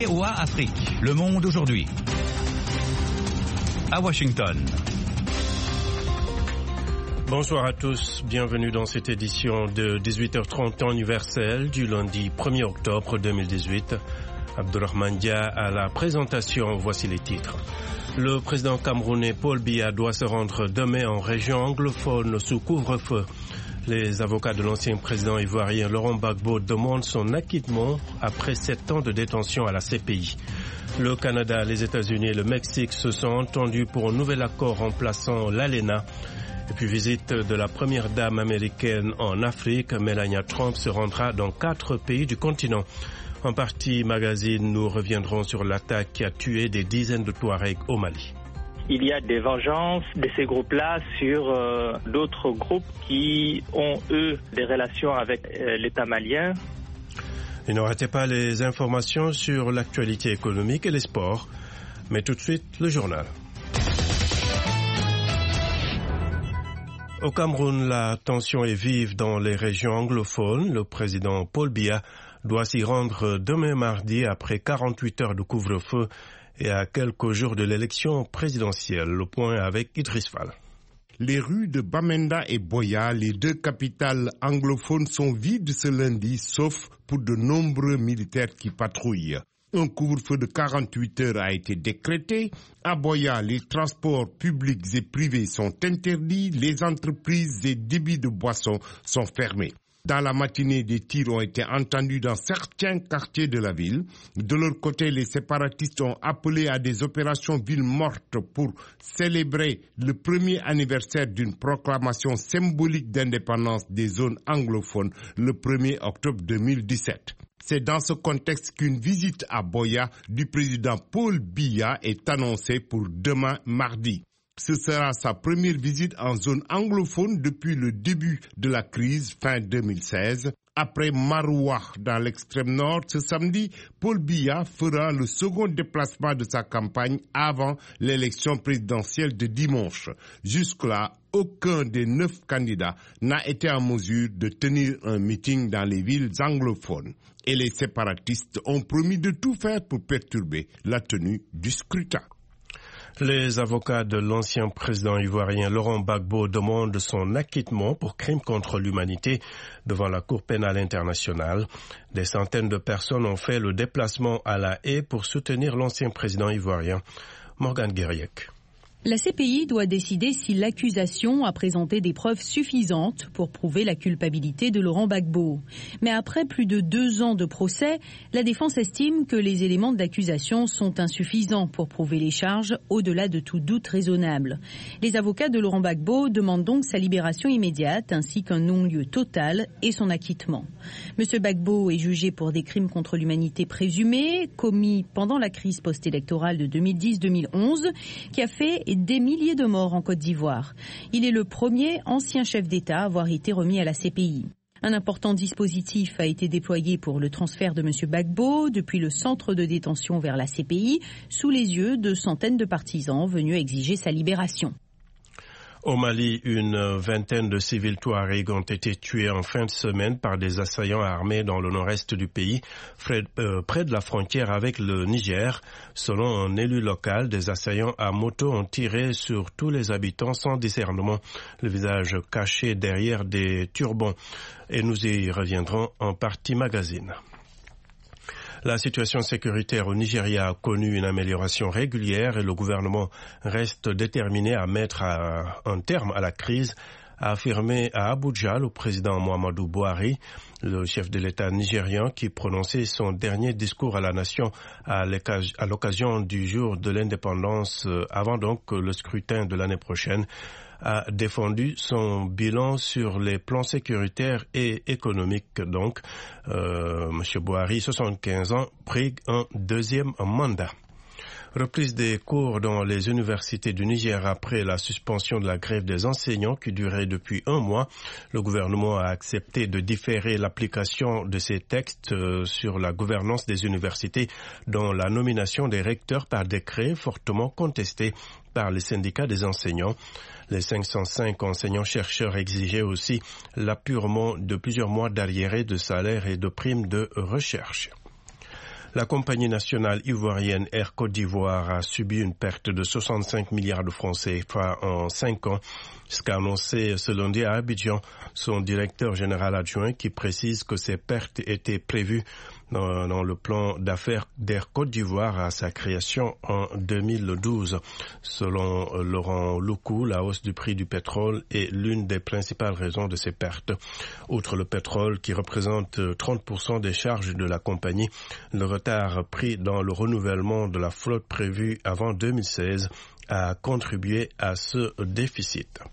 VOA Afrique, le monde aujourd'hui. À Washington. Bonsoir à tous, bienvenue dans cette édition de 18h30 temps universel du lundi 1er octobre 2018. Abdourahmane Dia à la présentation, voici les titres. Le président camerounais Paul Biya doit se rendre demain en région anglophone sous couvre-feu. Les avocats de l'ancien président ivoirien Laurent Gbagbo demandent son acquittement après 7 ans de détention à la CPI. Le Canada, les États-Unis et le Mexique se sont entendus pour un nouvel accord remplaçant l'ALENA. Et puis visite de la première dame américaine en Afrique, Melania Trump se rendra dans 4 pays du continent. En partie magazine, nous reviendrons sur l'attaque qui a tué des dizaines de Touaregs au Mali. Il y a des vengeances de ces groupes-là sur d'autres groupes qui ont, eux, des relations avec l'État malien. Et ne ratez pas les informations sur l'actualité économique et les sports. Mais tout de suite, le journal. Au Cameroun, la tension est vive dans les régions anglophones. Le président Paul Biya doit s'y rendre demain mardi après 48 heures de couvre-feu et à quelques jours de l'élection présidentielle. Le point avec Idriss Fall. Les rues de Bamenda et Boya, les deux capitales anglophones, sont vides ce lundi, sauf pour de nombreux militaires qui patrouillent. Un couvre-feu de 48 heures a été décrété. À Boya, les transports publics et privés sont interdits. Les entreprises et débits de boissons sont fermés. Dans la matinée, des tirs ont été entendus dans certains quartiers de la ville. De leur côté, les séparatistes ont appelé à des opérations ville morte pour célébrer le premier anniversaire d'une proclamation symbolique d'indépendance des zones anglophones le 1er octobre 2017. C'est dans ce contexte qu'une visite à Boya du président Paul Biya est annoncée pour demain mardi. Ce sera sa première visite en zone anglophone depuis le début de la crise fin 2016. Après Maroua dans l'extrême nord, ce samedi, Paul Biya fera le second déplacement de sa campagne avant l'élection présidentielle de dimanche. Jusque-là, aucun des 9 candidats n'a été en mesure de tenir un meeting dans les villes anglophones. Et les séparatistes ont promis de tout faire pour perturber la tenue du scrutin. Les avocats de l'ancien président ivoirien Laurent Gbagbo demandent son acquittement pour crimes contre l'humanité devant la Cour pénale internationale. Des centaines de personnes ont fait le déplacement à La Haye pour soutenir l'ancien président ivoirien. Morgane Guériec. La CPI doit décider si l'accusation a présenté des preuves suffisantes pour prouver la culpabilité de Laurent Gbagbo. Mais après plus de 2 ans de procès, la défense estime que les éléments de l'accusation sont insuffisants pour prouver les charges au-delà de tout doute raisonnable. Les avocats de Laurent Gbagbo demandent donc sa libération immédiate ainsi qu'un non-lieu total et son acquittement. M. Gbagbo est jugé pour des crimes contre l'humanité présumés commis pendant la crise post-électorale de 2010-2011 qui a fait des milliers de morts en Côte d'Ivoire. Il est le premier ancien chef d'État à avoir été remis à la CPI. Un important dispositif a été déployé pour le transfert de M. Gbagbo depuis le centre de détention vers la CPI, sous les yeux de centaines de partisans venus exiger sa libération. Au Mali, une vingtaine de civils Touaregs ont été tués en fin de semaine par des assaillants armés dans le nord-est du pays, près de la frontière avec le Niger. Selon un élu local, des assaillants à moto ont tiré sur tous les habitants sans discernement, le visage caché derrière des turbans. Et nous y reviendrons en partie magazine. La situation sécuritaire au Nigeria a connu une amélioration régulière et le gouvernement reste déterminé à mettre un terme à la crise, a affirmé à Abuja le président Muhammadu Buhari, le chef de l'État nigérian qui prononçait son dernier discours à la nation à l'occasion du jour de l'indépendance avant donc le scrutin de l'année prochaine, a défendu son bilan sur les plans sécuritaires et économiques. Donc, M. Buhari, 75 ans, prit un deuxième mandat. Reprise des cours dans les universités du Niger après la suspension de la grève des enseignants qui durait depuis 1 mois. Le gouvernement a accepté de différer l'application de ces textes sur la gouvernance des universités, dont la nomination des recteurs par décret fortement contestée par les syndicats des enseignants. Les 505 enseignants-chercheurs exigeaient aussi l'appurement de plusieurs mois d'arriérés de salaire et de primes de recherche. La compagnie nationale ivoirienne Air Côte d'Ivoire a subi une perte de 65 milliards de francs CFA en 5 ans, ce qu'a annoncé ce lundi à Abidjan son directeur général adjoint qui précise que ces pertes étaient prévues dans le plan d'affaires d'Air Côte d'Ivoire à sa création en 2012. Selon Laurent Loukou, la hausse du prix du pétrole est l'une des principales raisons de ces pertes. Outre le pétrole qui représente 30% des charges de la compagnie, le retard pris dans le renouvellement de la flotte prévue avant 2016 a contribué à ce déficit.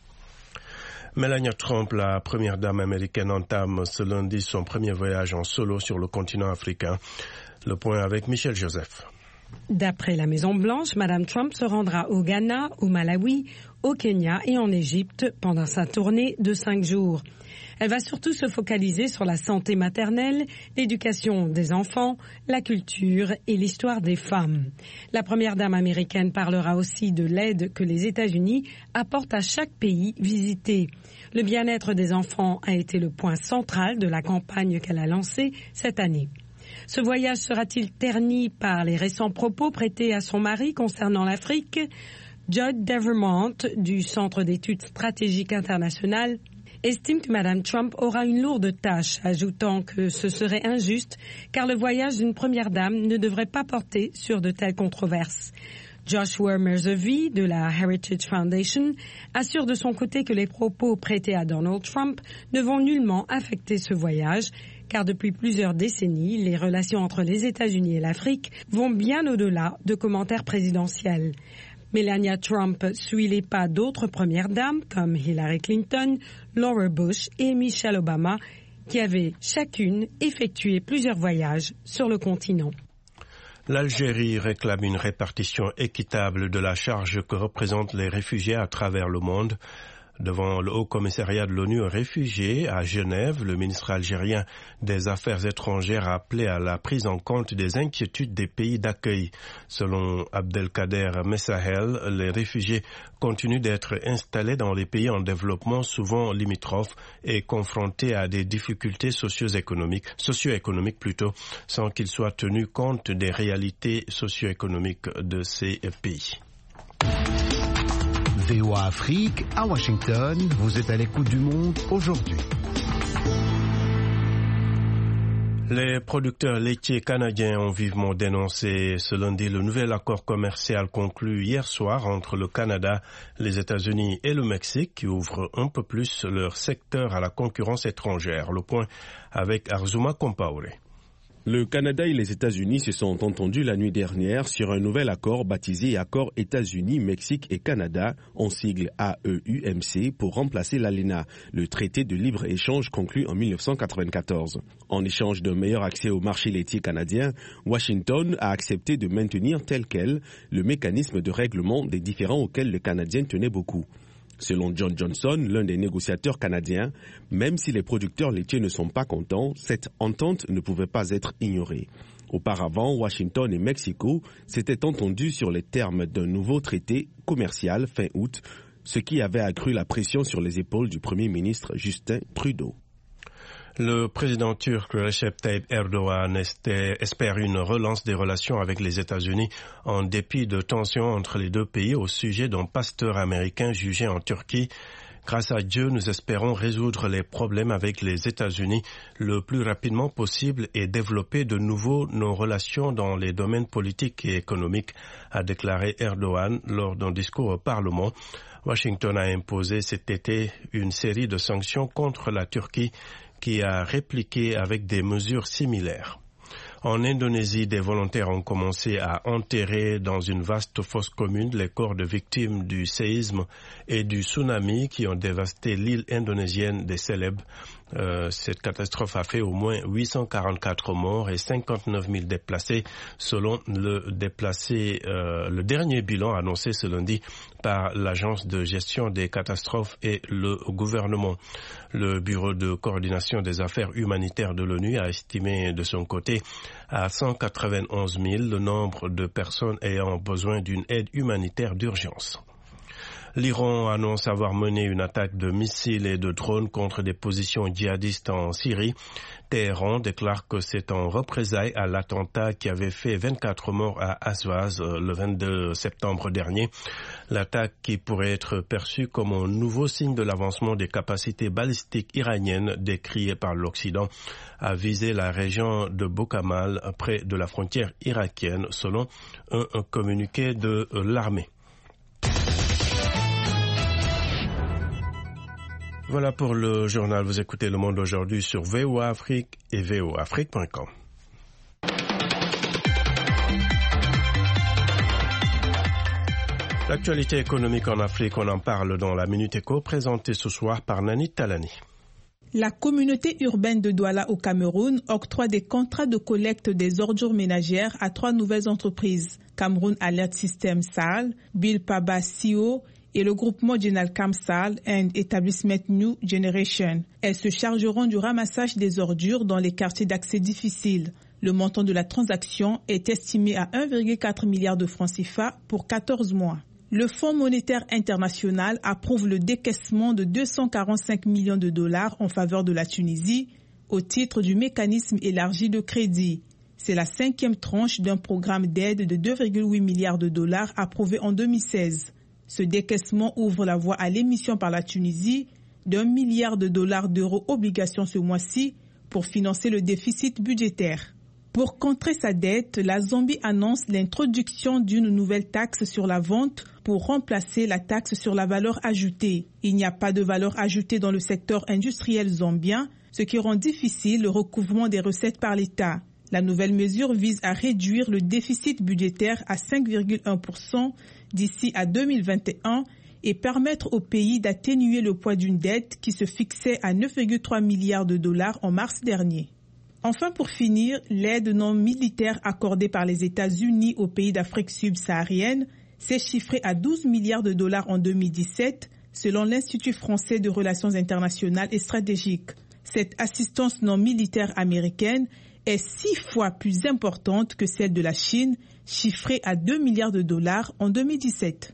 Melania Trump, la première dame américaine, entame ce lundi son premier voyage en solo sur le continent africain. Le point avec Michel Joseph. D'après la Maison-Blanche, Mme Trump se rendra au Ghana, au Malawi, au Kenya et en Égypte pendant sa tournée de 5 jours. Elle va surtout se focaliser sur la santé maternelle, l'éducation des enfants, la culture et l'histoire des femmes. La première dame américaine parlera aussi de l'aide que les États-Unis apportent à chaque pays visité. Le bien-être des enfants a été le point central de la campagne qu'elle a lancée cette année. Ce voyage sera-t-il terni par les récents propos prêtés à son mari concernant l'Afrique? Judd Devermont, du Centre d'études stratégiques internationales, estime que Mme Trump aura une lourde tâche, ajoutant que ce serait injuste car le voyage d'une première dame ne devrait pas porter sur de telles controverses. Joshua Merzovi de la Heritage Foundation assure de son côté que les propos prêtés à Donald Trump ne vont nullement affecter ce voyage, car depuis plusieurs décennies, les relations entre les États-Unis et l'Afrique vont bien au-delà de commentaires présidentiels. Melania Trump suit les pas d'autres premières dames comme Hillary Clinton, Laura Bush et Michelle Obama, qui avaient chacune effectué plusieurs voyages sur le continent. L'Algérie réclame une répartition équitable de la charge que représentent les réfugiés à travers le monde. Devant le Haut-Commissariat de l'ONU aux réfugiés à Genève, le ministre algérien des Affaires étrangères a appelé à la prise en compte des inquiétudes des pays d'accueil. Selon Abdelkader Messahel, les réfugiés continuent d'être installés dans les pays en développement, souvent limitrophes, et confrontés à des difficultés socio-économiques sans qu'ils soient tenus compte des réalités socio-économiques de ces pays. VOA Afrique, à Washington, vous êtes à l'écoute du monde aujourd'hui. Les producteurs laitiers canadiens ont vivement dénoncé ce lundi le nouvel accord commercial conclu hier soir entre le Canada, les États-Unis et le Mexique qui ouvre un peu plus leur secteur à la concurrence étrangère. Le point avec Arzuma Compaoré. Le Canada et les États-Unis se sont entendus la nuit dernière sur un nouvel accord baptisé Accord États-Unis, Mexique et Canada, en sigle AEUMC, pour remplacer l'ALENA, le traité de libre-échange conclu en 1994. En échange d'un meilleur accès au marché laitier canadien, Washington a accepté de maintenir tel quel le mécanisme de règlement des différends auxquels le Canadien tenait beaucoup. Selon John Johnson, l'un des négociateurs canadiens, même si les producteurs laitiers ne sont pas contents, cette entente ne pouvait pas être ignorée. Auparavant, Washington et Mexico s'étaient entendus sur les termes d'un nouveau traité commercial fin août, ce qui avait accru la pression sur les épaules du Premier ministre Justin Trudeau. Le président turc Recep Tayyip Erdogan espère une relance des relations avec les États-Unis en dépit de tensions entre les deux pays au sujet d'un pasteur américain jugé en Turquie. Grâce à Dieu, nous espérons résoudre les problèmes avec les États-Unis le plus rapidement possible et développer de nouveau nos relations dans les domaines politiques et économiques, a déclaré Erdogan lors d'un discours au Parlement. Washington a imposé cet été une série de sanctions contre la Turquie qui a répliqué avec des mesures similaires. En Indonésie, des volontaires ont commencé à enterrer dans une vaste fosse commune les corps de victimes du séisme et du tsunami qui ont dévasté l'île indonésienne des Célèbes. Cette catastrophe a fait au moins 844 morts et 59 000 déplacés, selon le dernier bilan annoncé ce lundi par l'Agence de gestion des catastrophes et le gouvernement. Le Bureau de coordination des affaires humanitaires de l'ONU a estimé de son côté à 191 000 le nombre de personnes ayant besoin d'une aide humanitaire d'urgence. L'Iran annonce avoir mené une attaque de missiles et de drones contre des positions djihadistes en Syrie. Téhéran déclare que c'est en représailles à l'attentat qui avait fait 24 morts à Azwaz le 22 septembre dernier. L'attaque, qui pourrait être perçue comme un nouveau signe de l'avancement des capacités balistiques iraniennes décriées par l'Occident, a visé la région de Bokamal près de la frontière irakienne, selon un communiqué de l'armée. Voilà pour le journal. Vous écoutez Le Monde aujourd'hui sur VOA Afrique et voaafrique.com. L'actualité économique en Afrique, on en parle dans la Minute Éco, présentée ce soir par Nani Talani. La communauté urbaine de Douala au Cameroun octroie des contrats de collecte des ordures ménagères à 3 nouvelles entreprises. Cameroun Alert System SAL, Bilpaba CO et le groupement General Camsal and Establishment New Generation. Elles se chargeront du ramassage des ordures dans les quartiers d'accès difficiles. Le montant de la transaction est estimé à 1,4 milliard de francs CFA pour 14 mois. Le Fonds monétaire international approuve le décaissement de 245 millions de dollars en faveur de la Tunisie au titre du mécanisme élargi de crédit. C'est la 5e tranche d'un programme d'aide de 2,8 milliards de dollars approuvé en 2016. Ce décaissement ouvre la voie à l'émission par la Tunisie d'1 milliard de dollars d'euros obligations ce mois-ci pour financer le déficit budgétaire. Pour contrer sa dette, la Zambie annonce l'introduction d'une nouvelle taxe sur la vente pour remplacer la taxe sur la valeur ajoutée. Il n'y a pas de valeur ajoutée dans le secteur industriel zambien, ce qui rend difficile le recouvrement des recettes par l'État. La nouvelle mesure vise à réduire le déficit budgétaire à 5,1% d'ici à 2021 et permettre au pays d'atténuer le poids d'une dette qui se fixait à 9,3 milliards de dollars en mars dernier. Enfin, pour finir, l'aide non militaire accordée par les États-Unis aux pays d'Afrique subsaharienne s'est chiffrée à 12 milliards de dollars en 2017, selon l'Institut français de relations internationales et stratégiques. Cette assistance non militaire américaine est 6 fois plus importante que celle de la Chine, chiffrée à 2 milliards de dollars en 2017.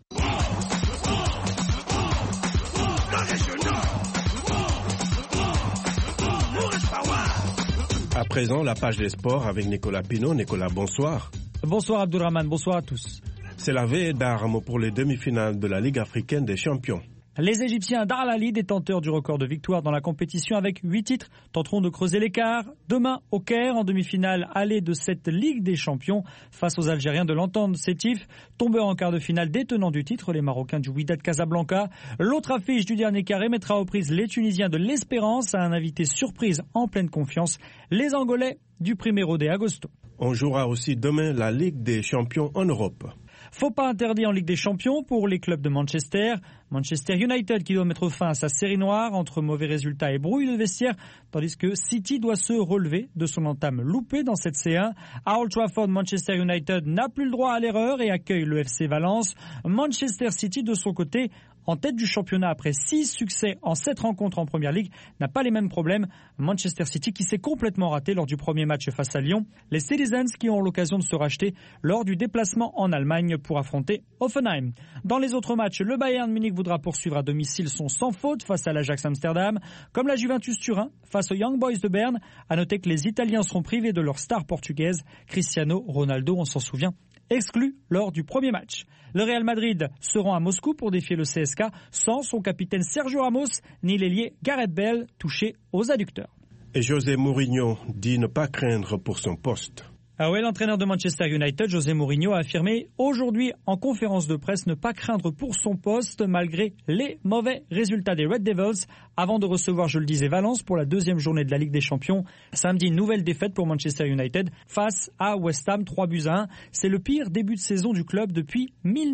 À présent, la page des sports avec Nicolas Pinault. Nicolas, bonsoir. Bonsoir Abdourahmane, bonsoir à tous. C'est la veille d'armes pour les demi-finales de la Ligue africaine des champions. Les Égyptiens d'Al Ahly, détenteurs du record de victoire dans la compétition avec 8 titres, tenteront de creuser l'écart demain au Caire en demi-finale allée de cette Ligue des champions face aux Algériens de l'Entente Sétif, tombeurs en quart de finale détenant du titre, les Marocains du Wydad Casablanca. L'autre affiche du dernier carré mettra aux prises les Tunisiens de l'Espérance à un invité surprise en pleine confiance, les Angolais du Primeiro de Agosto. On jouera aussi demain la Ligue des champions en Europe. Faux pas interdit en Ligue des Champions pour les clubs de Manchester. Manchester United qui doit mettre fin à sa série noire entre mauvais résultats et brouille de vestiaire, tandis que City doit se relever de son entame loupée dans cette C1. À Old Trafford, Manchester United n'a plus le droit à l'erreur et accueille le FC Valence. Manchester City, de son côté, en tête du championnat après 6 succès en 7 rencontres en Première Ligue, n'a pas les mêmes problèmes. Manchester City qui s'est complètement raté lors du premier match face à Lyon. Les Citizens qui ont l'occasion de se racheter lors du déplacement en Allemagne pour affronter Hoffenheim. Dans les autres matchs, le Bayern Munich voudra poursuivre à domicile son sans faute face à l'Ajax Amsterdam, comme la Juventus Turin face aux Young Boys de Berne. À noter que les Italiens seront privés de leur star portugaise, Cristiano Ronaldo, on s'en souvient, exclu lors du premier match. Le Real Madrid se rend à Moscou pour défier le CSK sans son capitaine Sergio Ramos ni l'ailier Gareth Bale touché aux adducteurs. Et José Mourinho dit ne pas craindre pour son poste. Ah ouais, l'entraîneur de Manchester United, José Mourinho, a affirmé aujourd'hui en conférence de presse ne pas craindre pour son poste malgré les mauvais résultats des Red Devils avant de recevoir, je le disais, Valence pour la 2e journée de la Ligue des Champions. Samedi, nouvelle défaite pour Manchester United face à West Ham, 3-1. C'est le pire début de saison du club depuis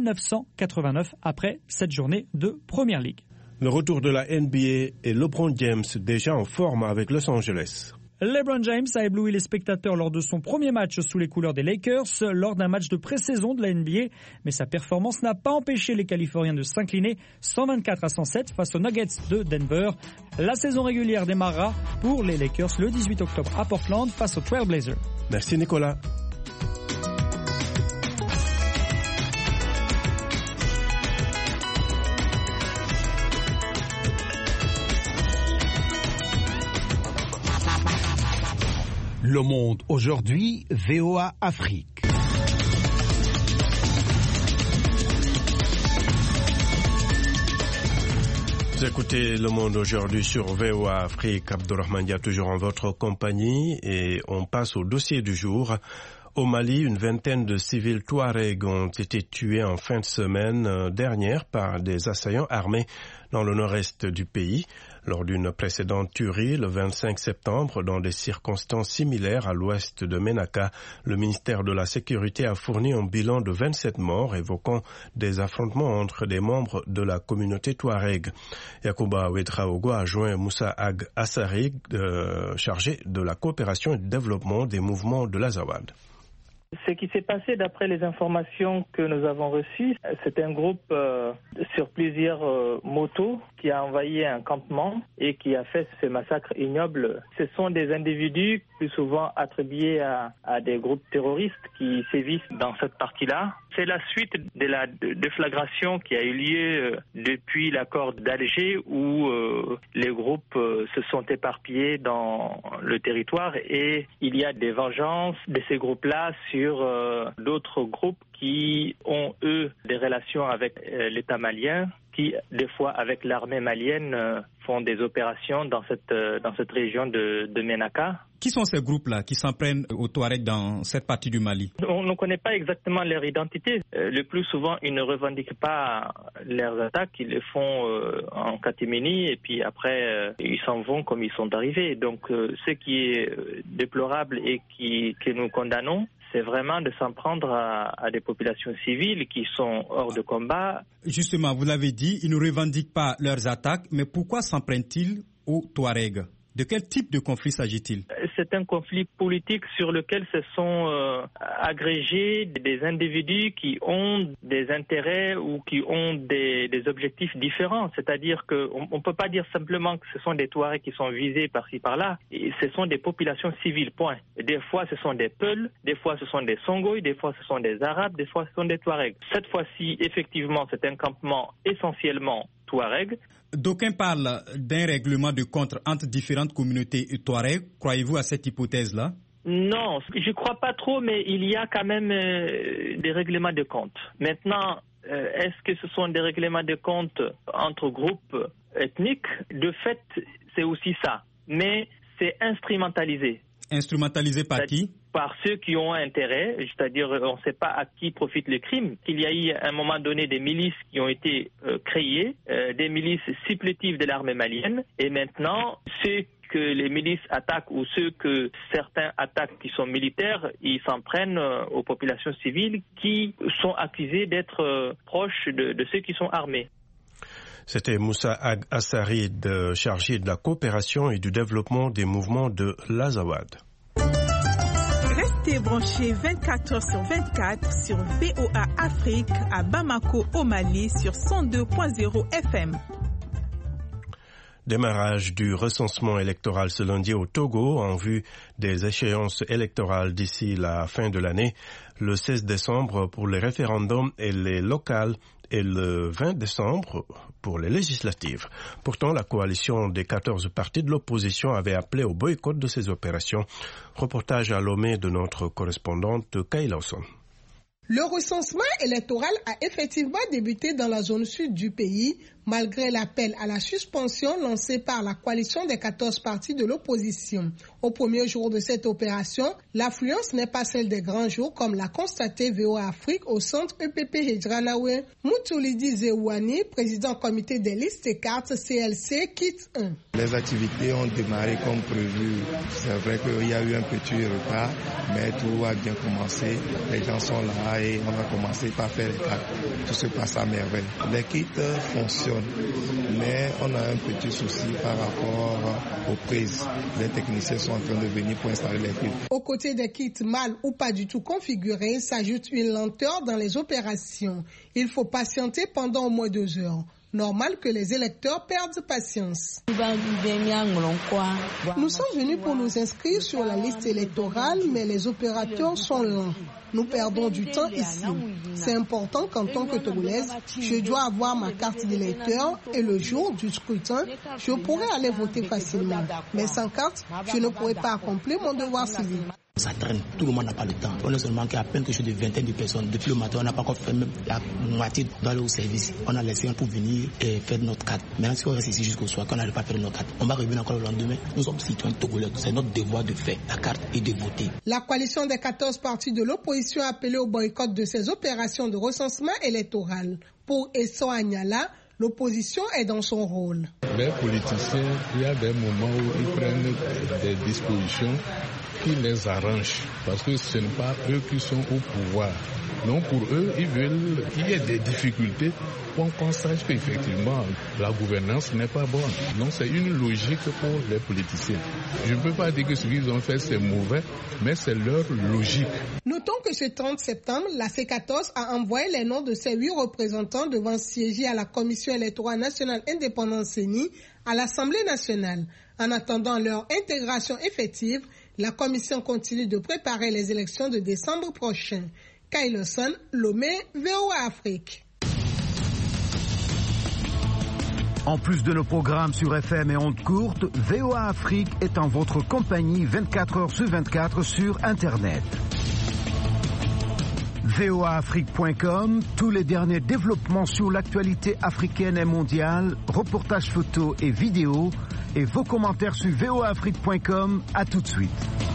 1989 après cette journée de Première Ligue. Le retour de la NBA et LeBron James déjà en forme avec Los Angeles. LeBron James a ébloui les spectateurs lors de son premier match sous les couleurs des Lakers, lors d'un match de pré-saison de la NBA. Mais sa performance n'a pas empêché les Californiens de s'incliner 124-107 face aux Nuggets de Denver. La saison régulière démarrera pour les Lakers le 18 octobre à Portland face aux Trail Blazers. Merci Nicolas. Le Monde aujourd'hui, VOA Afrique. Vous écoutez Le Monde aujourd'hui sur VOA Afrique. Abdourahmane Dia toujours en votre compagnie et on passe au dossier du jour. Au Mali, une vingtaine de civils Touaregs ont été tués en fin de semaine dernière par des assaillants armés dans le nord-est du pays. Lors d'une précédente tuerie, le 25 septembre, dans des circonstances similaires à l'ouest de Ménaka, le ministère de la Sécurité a fourni un bilan de 27 morts, évoquant des affrontements entre des membres de la communauté Touareg. Yacouba Ouedraogo a joint Moussa Ag Assari, chargé de la coopération et du développement des mouvements de l'Azawad. Ce qui s'est passé, d'après les informations que nous avons reçues, c'est un groupe sur plusieurs motos qui a envahi un campement et qui a fait ce massacre ignoble. Ce sont des individus plus souvent attribués à des groupes terroristes qui sévissent dans cette partie-là. C'est la suite de la déflagration qui a eu lieu depuis l'accord d'Alger où les groupes se sont éparpillés dans le territoire et il y a des vengeances de ces groupes-là sur d'autres groupes qui ont, eux, des relations avec l'État malien, qui, des fois, avec l'armée malienne, font des opérations dans cette région de Ménaka. Qui sont ces groupes-là qui s'en prennent aux Touaregs dans cette partie du Mali? On ne connaît pas exactement leur identité. Le plus souvent, ils ne revendiquent pas leurs attaques. Ils le font en catimini et puis après, ils s'en vont comme ils sont arrivés. Donc, ce qui est déplorable et que nous condamnons, c'est vraiment de s'en prendre à des populations civiles qui sont hors de combat. Justement, vous l'avez dit, ils ne revendiquent pas leurs attaques, mais pourquoi s'en prennent-ils aux Touaregs? De quel type de conflit s'agit-il? C'est un conflit politique sur lequel se sont agrégés des individus qui ont des intérêts ou qui ont des objectifs différents. C'est-à-dire qu'on ne peut pas dire simplement que ce sont des Touaregs qui sont visés par-ci par-là. Et ce sont des populations civiles, point. Des fois, ce sont des Peuls, des fois, ce sont des Songhai, des fois, ce sont des Arabes, des fois, ce sont des Touaregs. Cette fois-ci, effectivement, c'est un campement essentiellement Touareg. D'aucuns parlent d'un règlement de compte entre différentes communautés Touareg. Croyez-vous à cette hypothèse-là? Non, je ne crois pas trop, mais il y a quand même des règlements de compte. Maintenant, est-ce que ce sont des règlements de compte entre groupes ethniques? De fait, c'est aussi ça. Mais c'est instrumentalisé. Instrumentalisé par qui? Par ceux qui ont intérêt, c'est-à-dire on ne sait pas à qui profite le crime. Il y a eu à un moment donné des milices qui ont été créées, des milices supplétives de l'armée malienne, et maintenant ceux que les milices attaquent ou ceux que certains attaquent qui sont militaires, ils s'en prennent aux populations civiles qui sont accusées d'être proches de ceux qui sont armés. C'était Moussa Ag Assari, chargé de la coopération et du développement des mouvements de l'Azawad. Restez branchés 24 heures sur 24 sur VOA Afrique à Bamako au Mali sur 102.0 FM. Démarrage du recensement électoral ce lundi au Togo en vue des échéances électorales d'ici la fin de l'année, le 16 décembre pour les référendums et les locales et le 20 décembre pour les législatives. Pourtant, la coalition des 14 partis de l'opposition avait appelé au boycott de ces opérations. Reportage à Lomé de notre correspondante Kay Lawson. Le recensement électoral a effectivement débuté dans la zone sud du pays, malgré l'appel à la suspension lancé par la coalition des 14 partis de l'opposition. Au premier jour de cette opération, l'affluence n'est pas celle des grands jours, comme l'a constaté VOA Afrique au centre EPP Hedjranawe. Moutoulidi Zewani, président comité des listes et cartes CLC, quitte 1. Les activités ont démarré comme prévu. C'est vrai qu'il y a eu un petit retard, mais tout a bien commencé. Les gens sont là et on va commencer par faire les cartes. Tout se passe à merveille. Les kits fonctionnent, mais on a un petit souci par rapport aux prises. Les techniciens sont en train de venir pour installer les kits. Aux côtés des kits mal ou pas du tout configurés, s'ajoute une lenteur dans les opérations. Il faut patienter pendant au moins 2 heures. Normal que les électeurs perdent patience. Nous sommes venus pour nous inscrire sur la liste électorale, mais les opérateurs sont lents. Nous perdons du temps ici. C'est important qu'en tant que Togolaise, je dois avoir ma carte d'électeur et le jour du scrutin, je pourrai aller voter facilement. Mais sans carte, je ne pourrai pas accomplir mon devoir civique. Ça traîne, tout le monde n'a pas le temps. On a seulement qu'à peine quelque chose de vingtaine de personnes. Depuis le matin, on n'a pas encore fait même la moitié d'aller au service. On a laissé pour venir et faire notre carte. Maintenant, si on reste ici jusqu'au soir, qu'on n'arrive pas à faire notre carte, on va revenir encore le lendemain. Nous sommes citoyens togolais. C'est notre devoir de faire la carte et de voter. La coalition des 14 partis de l'opposition a appelé au boycott de ces opérations de recensement électoral. Pour Esso Agnala, l'opposition est dans son rôle. Les politiciens, il y a des moments où ils prennent des dispositions qui les arrangent, parce que ce n'est pas eux qui sont au pouvoir. Donc pour eux, ils veulent qu'il y ait des difficultés pour qu'on sache qu'effectivement la gouvernance n'est pas bonne. Donc c'est une logique pour les politiciens. Je ne peux pas dire que ce qu'ils ont fait c'est mauvais, mais c'est leur logique. Notons que ce 30 septembre, la C14 a envoyé les noms de ses 8 représentants devant siéger à la Commission électorale nationale indépendante CENI à l'Assemblée nationale. En attendant leur intégration effective, la Commission continue de préparer les élections de décembre prochain. Kailoson, Lomé, VOA Afrique. En plus de nos programmes sur FM et ondes courtes, VOA Afrique est en votre compagnie 24 heures sur 24 sur Internet. voaafrique.com, tous les derniers développements sur l'actualité africaine et mondiale, reportages photos et vidéos, et vos commentaires sur voaafrique.com. À tout de suite.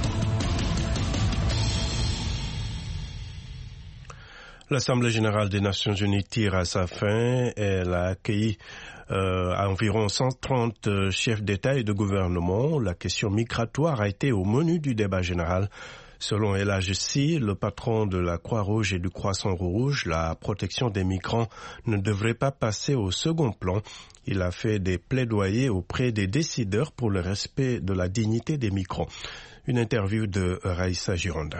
L'Assemblée générale des Nations unies tire à sa fin. Elle a accueilli environ 130 chefs d'État et de gouvernement. La question migratoire a été au menu du débat général. Selon El Agessi, le patron de la Croix-Rouge et du Croissant-Rouge, la protection des migrants ne devrait pas passer au second plan. Il a fait des plaidoyers auprès des décideurs pour le respect de la dignité des migrants. Une interview de Raïssa Gironda.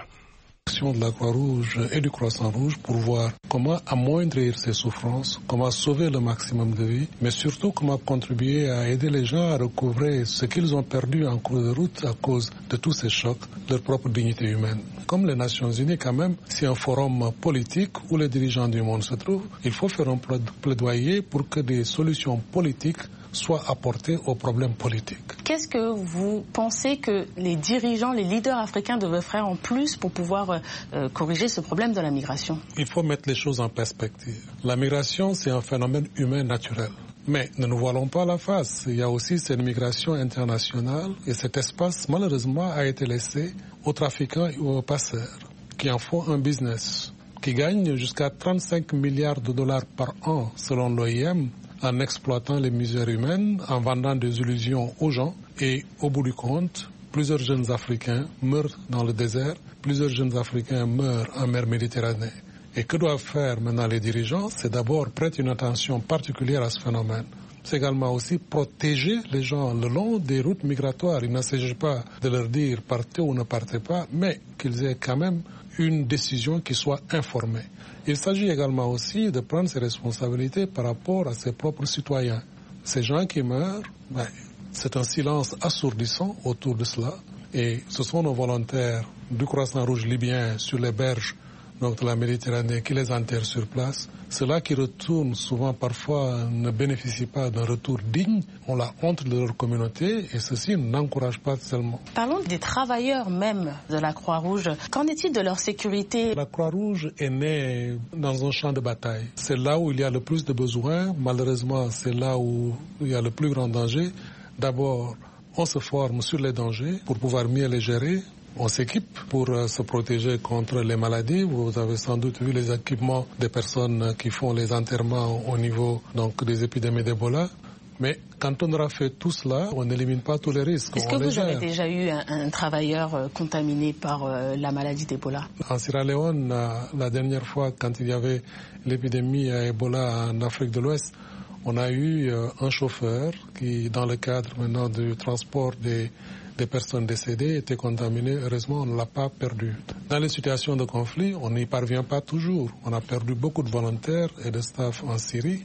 De la Croix-Rouge et du Croissant-Rouge pour voir comment amoindrir ces souffrances, comment sauver le maximum de vies, mais surtout comment contribuer à aider les gens à recouvrer ce qu'ils ont perdu en cours de route à cause de tous ces chocs, leur propre dignité humaine. Comme les Nations Unies, quand même, c'est un forum politique où les dirigeants du monde se trouvent. Il faut faire un plaidoyer pour que des solutions politiques soient apportées aux problèmes politiques. Qu'est-ce que vous pensez que les dirigeants, les leaders africains devraient faire en plus pour pouvoir corriger ce problème de la migration? Il faut mettre les choses en perspective. La migration, c'est un phénomène humain naturel. Mais ne nous voilons pas la face. Il y a aussi cette migration internationale et cet espace, malheureusement, a été laissé aux trafiquants et aux passeurs qui en font un business, qui gagnent jusqu'à 35 milliards de dollars par an, selon l'OIM, en exploitant les misères humaines, en vendant des illusions aux gens. Et au bout du compte, plusieurs jeunes Africains meurent dans le désert, plusieurs jeunes Africains meurent en mer Méditerranée. Et que doivent faire maintenant les dirigeants? C'est d'abord prêter une attention particulière à ce phénomène. C'est également aussi protéger les gens le long des routes migratoires. Il ne s'agit pas de leur dire partez ou ne partez pas, mais qu'ils aient quand même une décision qui soit informée. Il s'agit également aussi de prendre ses responsabilités par rapport à ses propres citoyens. Ces gens qui meurent, c'est un silence assourdissant autour de cela. Et ce sont nos volontaires du Croissant-Rouge libyen sur les berges donc de la Méditerranée qui les enterrent sur place. Ceux-là qui retournent souvent parfois ne bénéficient pas d'un retour digne, ont la honte de leur communauté et ceci n'encourage pas seulement. Parlons des travailleurs même de la Croix-Rouge. Qu'en est-il de leur sécurité? La Croix-Rouge est née dans un champ de bataille. C'est là où il y a le plus de besoins. Malheureusement, c'est là où il y a le plus grand danger. D'abord, on se forme sur les dangers pour pouvoir mieux les gérer. On s'équipe pour se protéger contre les maladies. Vous avez sans doute vu les équipements des personnes qui font les enterrements au niveau donc des épidémies d'Ebola. Mais quand on aura fait tout cela, on n'élimine pas tous les risques. Est-ce que vous avez déjà eu un travailleur contaminé par la maladie d'Ebola? En Sierra Leone, la dernière fois, quand il y avait l'épidémie à Ebola en Afrique de l'Ouest, on a eu un chauffeur qui, dans le cadre maintenant du transport des personnes décédées, était contaminé. Heureusement, on ne l'a pas perdu. Dans les situations de conflit, on n'y parvient pas toujours. On a perdu beaucoup de volontaires et de staff en Syrie.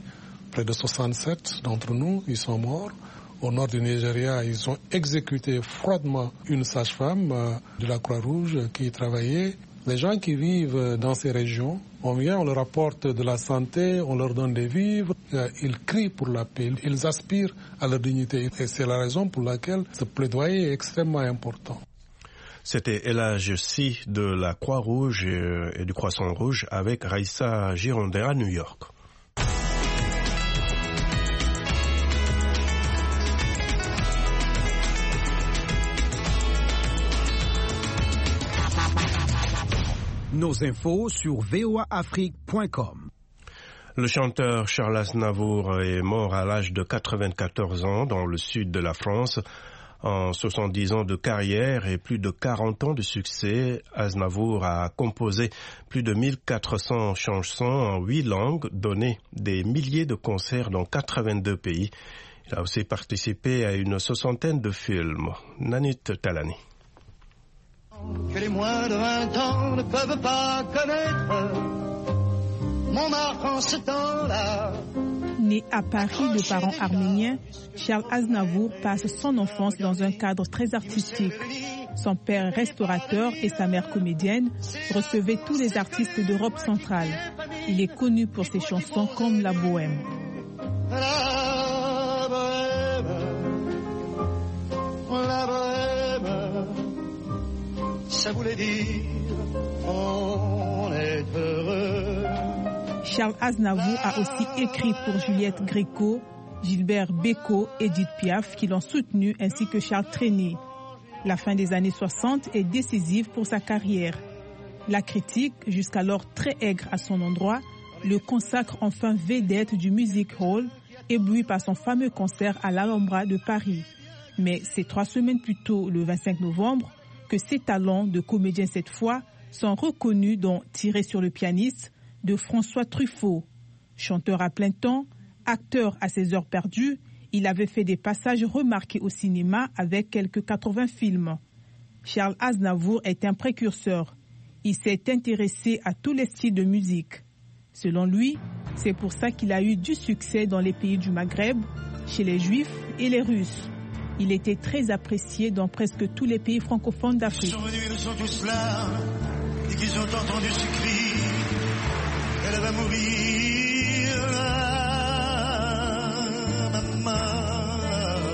près de 67 d'entre nous, ils sont morts. Au nord du Nigeria, ils ont exécuté froidement une sage-femme de la Croix-Rouge qui y travaillait. Les gens qui vivent dans ces régions, on vient, on leur apporte de la santé, on leur donne des vivres, ils crient pour la paix, ils aspirent à leur dignité. Et c'est la raison pour laquelle ce plaidoyer est extrêmement important. C'était Elhadj Sy de la Croix-Rouge et du Croissant-Rouge avec Raïssa Girondin à New York. Nos infos sur voaafrique.com. Le chanteur Charles Aznavour est mort à l'âge de 94 ans dans le sud de la France. En 70 ans de carrière et plus de 40 ans de succès, Aznavour a composé plus de 1400 chansons en 8 langues, donné des milliers de concerts dans 82 pays. Il a aussi participé à une 60aine de films. Nanit Talani. Que les moins de 20 ans ne peuvent pas connaître Montmartre en ce temps-là. Né à Paris de parents arméniens, Charles Aznavour passe son enfance dans un cadre très artistique. Son père restaurateur et sa mère comédienne recevaient tous les artistes d'Europe centrale. Il est connu pour ses chansons comme La Bohème. La bohème, ça voulait dire on est heureux. Charles Aznavour a aussi écrit pour Juliette Gréco, Gilbert Bécaud, Edith Piaf qui l'ont soutenu ainsi que Charles Trenet. La fin des années 60 est décisive pour sa carrière. La critique, jusqu'alors très aigre à son endroit, le consacre enfin vedette du Music Hall, ébloui par son fameux concert à l'Alhambra de Paris. Mais c'est 3 semaines plus tôt, le 25 novembre, que ses talents de comédien cette fois sont reconnus dans Tiré sur le pianiste de François Truffaut. Chanteur à plein temps, acteur à ses heures perdues, il avait fait des passages remarqués au cinéma avec quelques 80 films. Charles Aznavour est un précurseur. Il s'est intéressé à tous les styles de musique. Selon lui, c'est pour ça qu'il a eu du succès dans les pays du Maghreb, chez les Juifs et les Russes. Il était très apprécié dans presque tous les pays francophones d'Afrique. Ils sont venus, ils sont tous là, et qu'ils ont entendu ce cri. Elle va mourir, maman.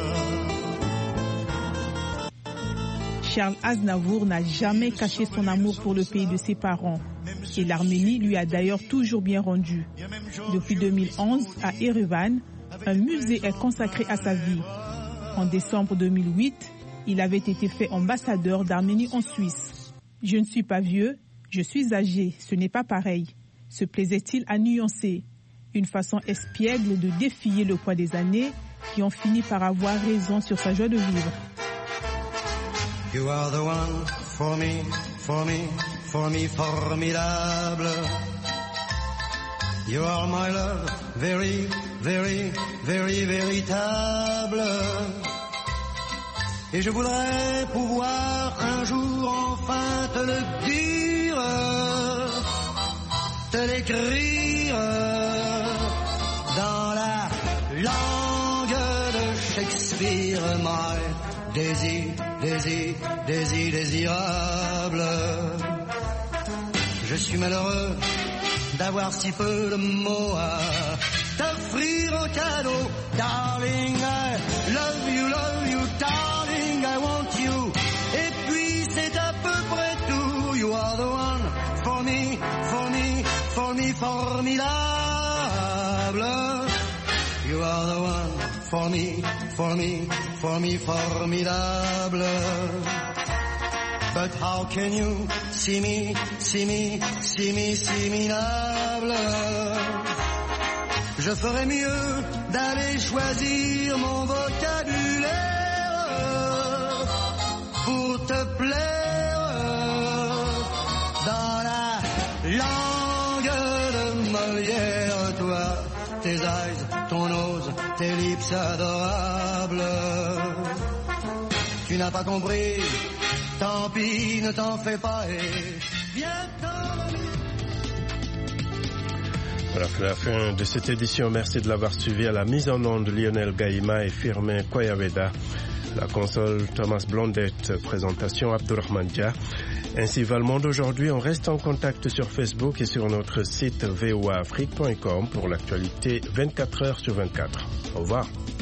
Charles Aznavour n'a jamais caché son amour pour le pays de ses parents. Et l'Arménie lui a d'ailleurs toujours bien rendu. Depuis 2011, à Erevan, un musée est consacré à sa vie. En décembre 2008, il avait été fait ambassadeur d'Arménie en Suisse. Je ne suis pas vieux, je suis âgé, ce n'est pas pareil. Se plaisait-il à nuancer, une façon espiègle de défier le poids des années qui ont fini par avoir raison sur sa joie de vivre. You are the one for me, for me, for me, formidable. You are my love, very, very, very, véritable. Et je voudrais pouvoir un jour enfin te le dire, te l'écrire dans la langue de Shakespeare, my désir, désir, désir, désirable. Je suis malheureux d'avoir si peu de mots à t'offrir en cadeau. Darling, I love you, darling, I want you. Et puis c'est à peu près tout. You are the one for me, for me, for me, formidable. You are the one for me, for me, for me, formidable. But how can you see me, see me, see me, see me, minable? Je ferais mieux d'aller choisir mon vocabulaire pour te plaire dans la langue de Molière. Toi, tes eyes, ton nose, tes lips adorables. Tu n'as pas compris, tant pis, ne t'en fais pas et viens t'en. Voilà, c'est la fin de cette édition. Merci de l'avoir suivi. À la mise en onde, Lionel Gaïma et Firmin Koyaweda. La console, Thomas Blondette. Présentation, Abdourahmane Dia. Ainsi va le monde aujourd'hui. On reste en contact sur Facebook et sur notre site voaafrique.com pour l'actualité 24 heures sur 24. Au revoir.